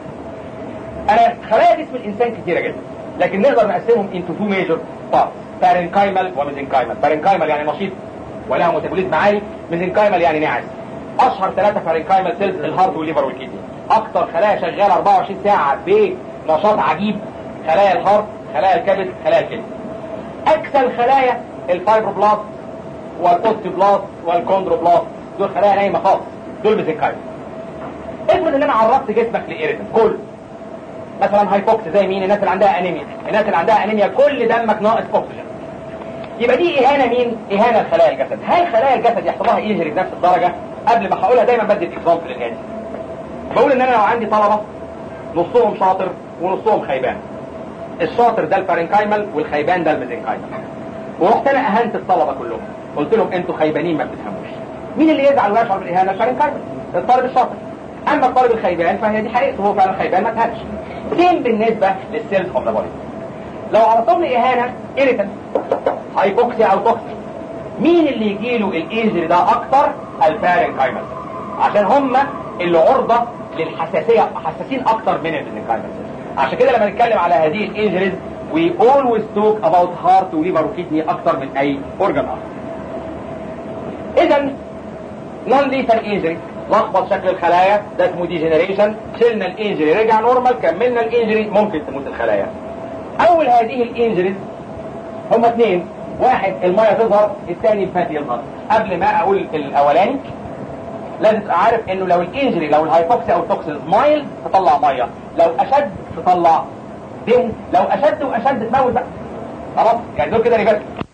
[SPEAKER 1] انا خلايا جسم الانسان كتيره جدا، لكن نقدر نقسمهم into two major parts، بارينكايمال وميزنكايمال. بارينكايمال يعني نشيط ولها ميتابوليزم عالي، ميزنكايمال يعني ناعس. اشهر 3 بارينكايمال سيلز الهارت والليفر والكيدني. اكتر خلايا شغاله 24 ساعه بنشاط عجيب خلايا الهارت، خلايا الكبد، خلايا الكلى. اكثر خلايا الفايبروبلاست والاوستيوبلاست والكوندروبلاست، دول خلايا نايمه خالص، دول ميزنكايمال. افرض ان انا عرضت جسمك لايريتن كله، مثلا هايبوكس زي مين؟ الناس اللي عندها انيميا. الناس اللي عندها انيميا كل دمك ناقص اكسجين، يبقى دي اهانه مين؟ اهانه لخلايا الجسد. هل خلايا الجسد يحصل لها انجري بنفس الدرجه؟ قبل ما هقولها دايما بدي اكزامبل الاتي. بقول ان انا لو عندي طلبه نصهم شاطر ونصهم خيبان، الشاطر ده البارينكايمال والخيبان ده الميزنكايمال، ورحت انا اهنت الطلبه كلهم، قلت لهم انتوا خيبانين ما بتفهموش. مين اللي يزعل ويشعر بالاهانه؟ البارنكايمال، الطالب الشاطر. اما الطالب الخيبان فهي دي حقيقته، هو فعلا خيبان ما تهانش. سيم بالنسبه للسيلز اوف ذا بودي. لو عرضتهم لي اهانه ايريتنت، هايبوكسيا او توكسيك، مين اللي يجيله الانجري ده اكتر؟ البارنكايمال، عشان هم اللي عرضه للحساسيه، حساسين اكتر من البارنكايمال. عشان كده لما نتكلم على هذه الانجريز we always talk about heart وليفر وكيدني اكتر من اي اورجان اخر. اذا نون ليثال انجري لخبط شكل الخلايا ده اسمه ديجنريشن، شلنا الانجري رجع نورمال، كملنا الانجري ممكن تموت الخلايا. اول هذه الانجريز هم اثنين، واحد الميه تظهر، الثاني الفات يظهر. قبل ما اقول الاولاني لازم تبقى عارف انه لو الانجري، لو الهايبوكسيا او التوكسينز مايل تطلع ميه، لو اشد تطلع دم، لو اشد واشد تموت بقى. خلاص يعني دول كده ريفرس.